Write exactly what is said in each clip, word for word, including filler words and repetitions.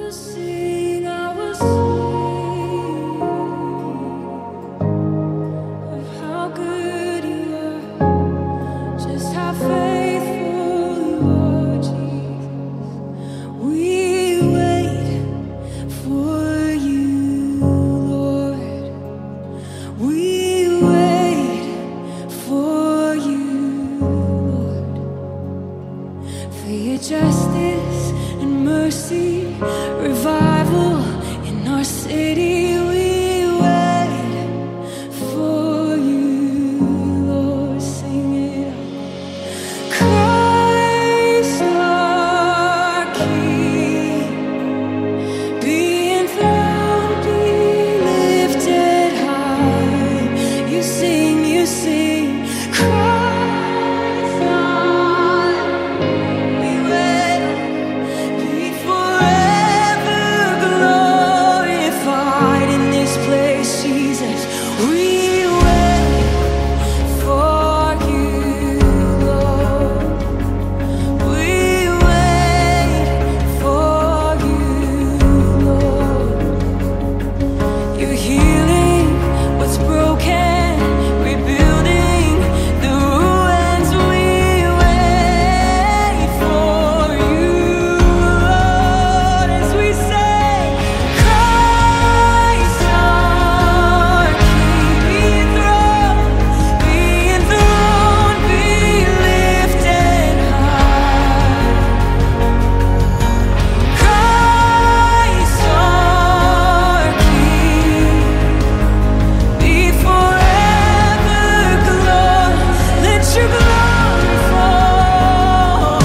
sing, I will sing of how good you are, just how faithful you are, Jesus. We wait for you, Lord. We wait for you, Lord, for your justice and mercy, revival in our city. We wait for you, Lord. Sing it out. Christ our King, be enthroned, be lifted high. You sing, you sing. Christ our, we wait. Be forever glorified in this place, Jesus. We wait for you, Lord. We wait for you, Lord. You're healing what's broken, rebuilding the ruins. We wait for you, Lord, as we say, Christ our King, be enthroned, be enthroned, be lifted high. Christ our King, be forever glorified. Let your glory fall.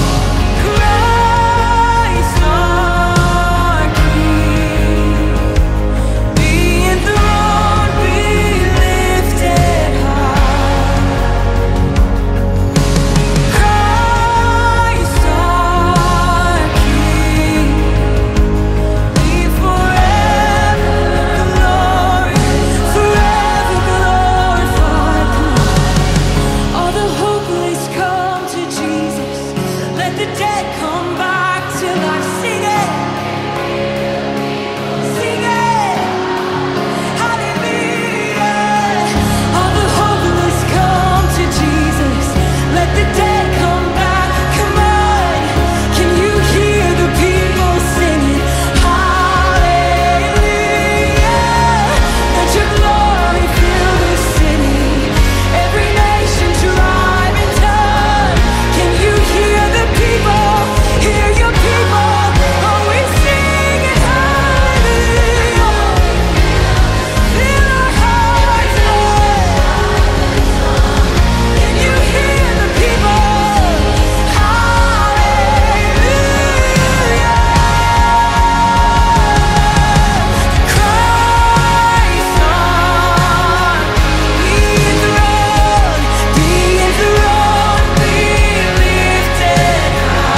Christ our King, be enthroned, be lifted high. Christ our King, be forever glorified, forever glorified. All the hopeless come to Jesus. Let the dead come back to life. Sing it, sing it, hallelujah. All the hopeless come to Jesus. Let the dead come back. Come on, can you hear the people singing? Hallelujah. Let your glory fill this city. Every nation, tribe, and tongue. Can you hear the people? Hear your people. Oh, we sing it. Hallelujah. Fill our hearts, Lord. Can you hear the people? Hallelujah. Christ our, be enthroned, be enthroned, be lifted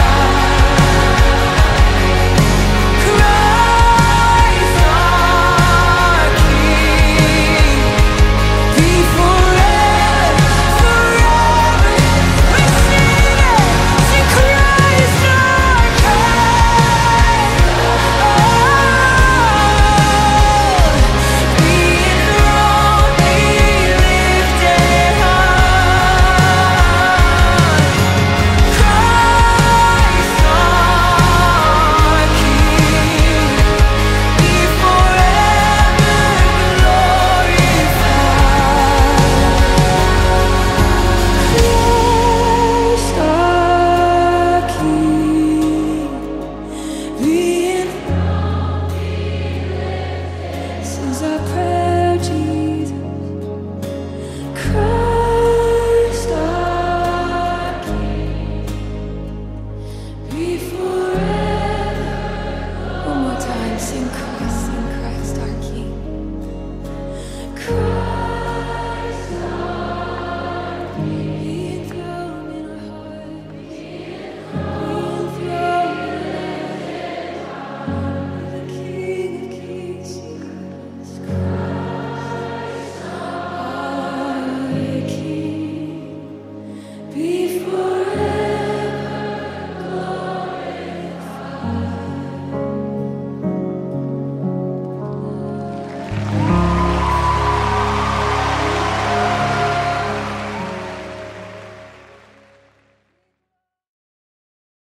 high. Christ our King, be forever, forever. We sing it, sing Christ our King. Oh, be enthroned, be lifted high. Christ our King, be forever glorified. Christ our King, be enthroned. This is our prayer, Jesus. Christ our King, be forever. One more time, sing Christ.